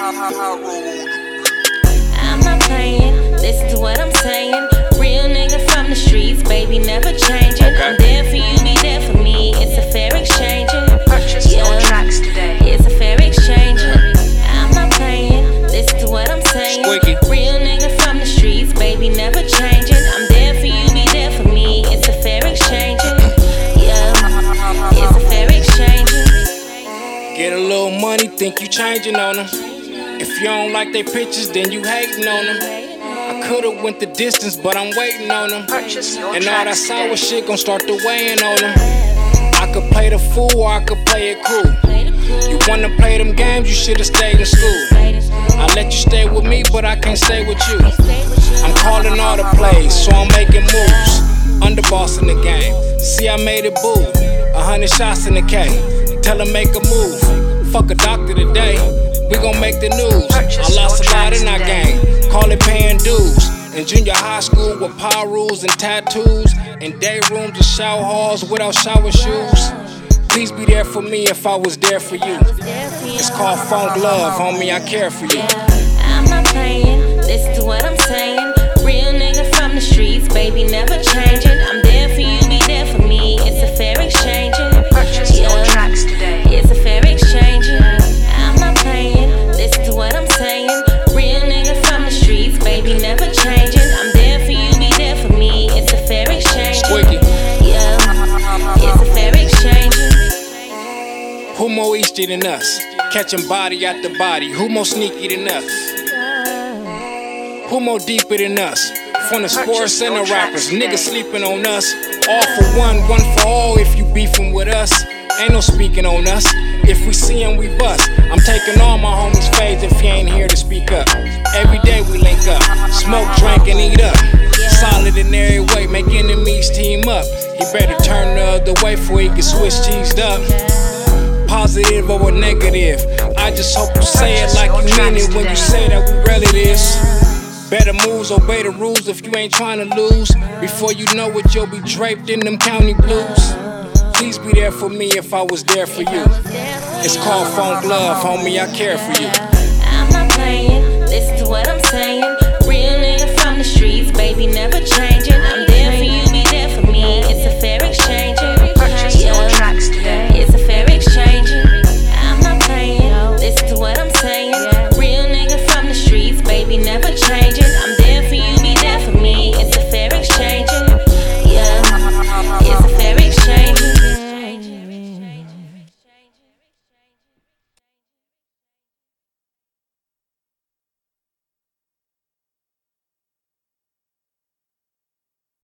I'm not playing, listen to what I'm saying. Real nigga from the streets, baby, never changing. I'm there for you, be there for me. It's a fair exchange. Purchase your tracks today. It's a fair exchange. I'm not playing, listen to what I'm saying. Squeaky. Real nigga from the streets, baby, never changing. I'm there for you, be there for me. It's a fair exchange. It's a fair exchange. Get a little money, think you changing on them. If you don't like their pictures, then you hating on them. I could've went the distance, but I'm waiting on them. Purchase your And all that tracks sour today. shit gon' start to weighing on them. I could play the fool or I could play it cool. You wanna play them games, you should've stayed in school. I let you stay with me, but I can't stay with you. I'm calling all the plays, so I'm making moves. Underboss in the game, see I made it boo. 100 shots in the K, tell him make a move. Fuck a doctor today, we gon' make the news. I lost a lot in our game, call it paying dues. In junior high school with power rules and tattoos, in day rooms and shower halls without shower shoes. Please be there for me if I was there for you. It's called Funk Love, homie, I care for you. I'm not playing, listen to what I'm saying. Real nigga from the streets, baby, never changing. I'm there for you, be there for me. It's a fair exchange. Purchase your tracks today. It's a fair exchange. I'm not playing, listen to what I'm saying. Real nigga from the streets, baby, never changing. I'm there for you, be there for me. It's a fair exchange. Squeaky. It's a fair exchange. Who more Easty than us? Catching body after body. Who more sneaky than us? Who more deeper than us? From the sports and the rappers, niggas sleeping on us. All for one, one for all. If you beefing with us, ain't no speaking on us. If we see him, we bust. I'm taking all my homies' fades if you ain't here to speak up. Every day we link up, smoke, drink, and eat up. Solid in every way, make enemies team up. He better turn the other way before he get switch cheesed up. Positive or negative, I just hope you say it like you mean it when you say that we relatives. Better moves, obey the rules if you ain't trying to lose. Before you know it, you'll be draped in them county blues. Please be there for me if I was there for you. It's called Funk Love, homie, I care for you. I'm not playing, listen to what I'm saying. Real nigga from the streets, baby, never change.